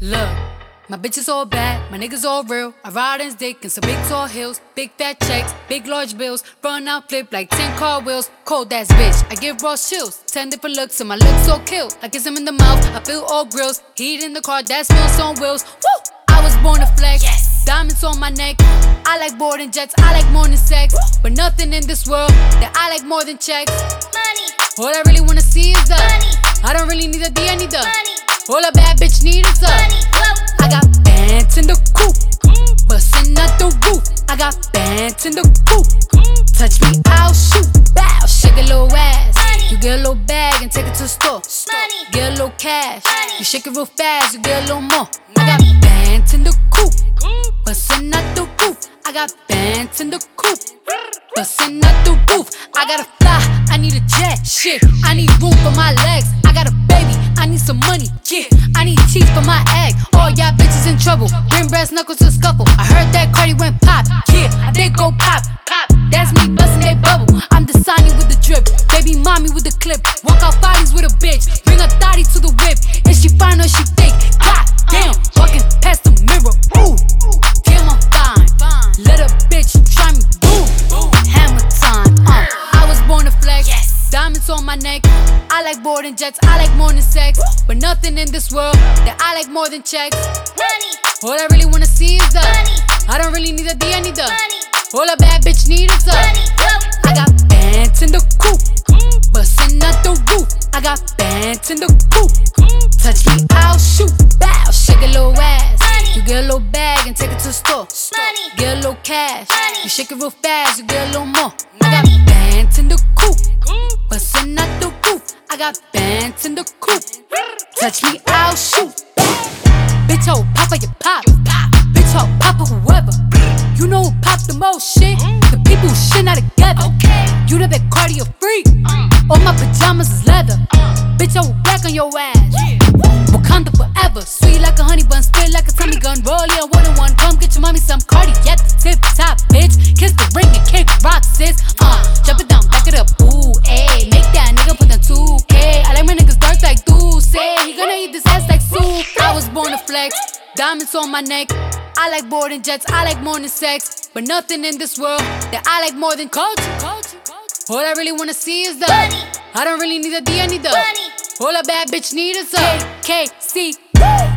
Look, my bitch is all bad, my niggas all real. I ride in dick in some big tall hills, big fat checks, big large bills. Run out, flip like 10 car wheels. Cold ass bitch, I give raw chills. 10 different looks and my lips so kill. I kiss him in the mouth, I feel all grills. Heat in the car, that smells on wheels. Woo! I was born to flex, yes. Diamonds on my neck. I like boarding jets, I like more than sex. But nothing in this world that I like more than checks. Money. All I really wanna see is the money. I don't really need a D, I need the money. All a bad bitch need is the money. I got bands in the coop, bustin' out the roof. I got bands in the coop. Touch me, I'll shoot. Bow, shake a little ass. Money. You get a little bag and take it to the store. Money. Get a little cash. Money. You shake it real fast, you get a little more. I Money. got bands in the coop, bustin' out the roof. I got bands in the coop, bustin' out the roof. I gotta fly, I need a jet. Shit, I need room for my legs. I got a baby, I need some money. Yeah, I need teeth for my egg. All y'all bitches in trouble, bring brass knuckles to the scuffle. I heard that Cardi went pop. Yeah, I did go pop, pop. That's me bustin' that bubble. I'm the Sonny with the drip, baby mommy with the clip. Walk out bodies with a bitch, bring a thotty to the whip. Is she fine or she fake? God damn, walking past the mirror. Ooh, damn I'm fine. Let a bitch try me. Boom, hammer time. I was born to flex. Yes. Diamonds on my neck. I like boarding jets, I like more than sex. But nothing in this world that I like more than checks. Money. All I really wanna see is the money. I don't really need a D, I need the money. all a bad bitch need is the money. I got bands in the coop, bustin' out the roof. I got bands in the coop. Touch me, I'll shoot. Bow, shake a little ass. Money. You get a little bag and take it to the store. Money. Get a little cash. Money. You shake it real fast, you get a little more. I Money. got bands in the coop, bustin' out the roof. I got bands in the coop. Touch me, I'll shoot. Bitch, oh, Papa, you pop. Bitch, oh, Papa, whoever. You know who pop the most shit? The people who shit not together. You know that cardio freak. All my pajamas is leather. Bitch, I will black on your ass. Wakanda forever. Sweet like a honey bun, spit like a Tommy gun. Roll in one on one. Come get your mommy some Cardi at the tip top, bitch. Kiss the ring and kick rock, sis. Jump it down, back it up. Ooh, ayy. Make that nigga put the 2K. I like my niggas dark like say he gonna eat this ass like soup. I was born to flex. Diamonds on my neck. I like boarding jets, I like more than sex. But nothing in this world that I like more than culture. All I really wanna see is the money. I don't really need a D, I need the money. all a bad bitch need is a KC.